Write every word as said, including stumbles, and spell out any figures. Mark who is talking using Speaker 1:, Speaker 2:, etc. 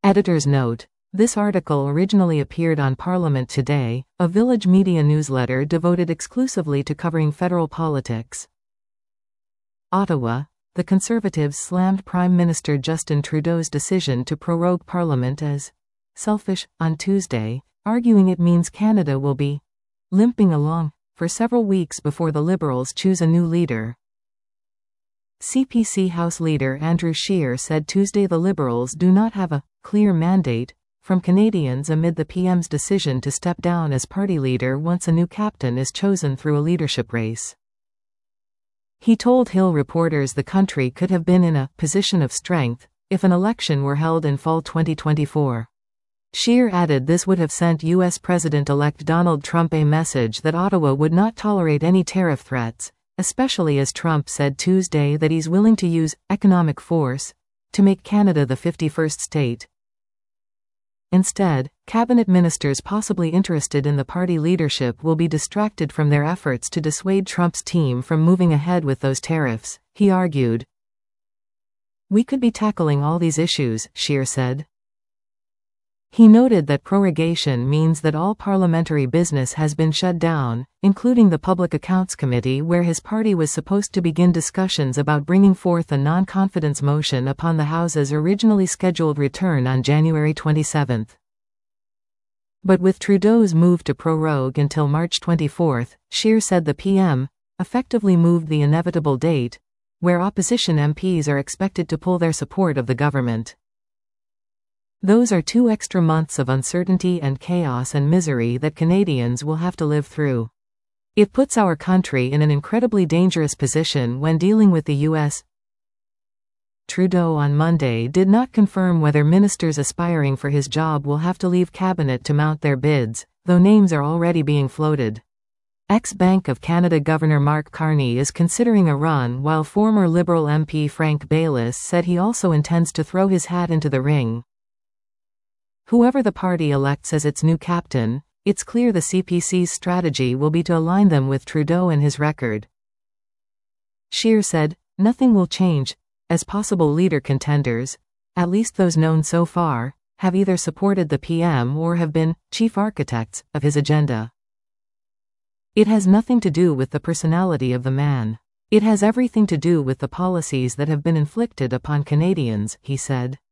Speaker 1: Editor's note: this article originally appeared on Parliament Today, a Village Media newsletter devoted exclusively to covering federal politics. Ottawa. The Conservatives slammed Prime Minister Justin Trudeau's decision to prorogue Parliament as selfish on Tuesday, arguing it means Canada will be limping along for several weeks before the Liberals choose a new leader. C P C House Leader Andrew Scheer said Tuesday the Liberals do not have a clear mandate from Canadians amid the P M's decision to step down as party leader once a new captain is chosen through a leadership race. He told Hill reporters the country could have been in a position of strength if an election were held in fall twenty twenty-four. Scheer added this would have sent U S President-elect Donald Trump a message that Ottawa would not tolerate any tariff threats, especially as Trump said Tuesday that he's willing to use economic force to make Canada the fifty-first state. Instead, cabinet ministers possibly interested in the party leadership will be distracted from their efforts to dissuade Trump's team from moving ahead with those tariffs, he argued. We could be tackling all these issues, Scheer said. He noted that prorogation means that all parliamentary business has been shut down, including the Public Accounts Committee, where his party was supposed to begin discussions about bringing forth a non-confidence motion upon the House's originally scheduled return on January twenty-seventh. But with Trudeau's move to prorogue until March twenty-fourth, Scheer said the P M effectively moved the inevitable date, where opposition M Ps are expected to pull their support of the government. Those are two extra months of uncertainty and chaos and misery that Canadians will have to live through. It puts our country in an incredibly dangerous position when dealing with the U S Trudeau on Monday did not confirm whether ministers aspiring for his job will have to leave cabinet to mount their bids, though names are already being floated. Ex-Bank of Canada Governor Mark Carney is considering a run, while former Liberal M P Frank Baylis said he also intends to throw his hat into the ring. Whoever the party elects as its new captain, it's clear the C P C's strategy will be to align them with Trudeau and his record. Scheer said, nothing will change, as possible leader contenders, at least those known so far, have either supported the P M or have been chief architects of his agenda. It has nothing to do with the personality of the man. It has everything to do with the policies that have been inflicted upon Canadians, he said.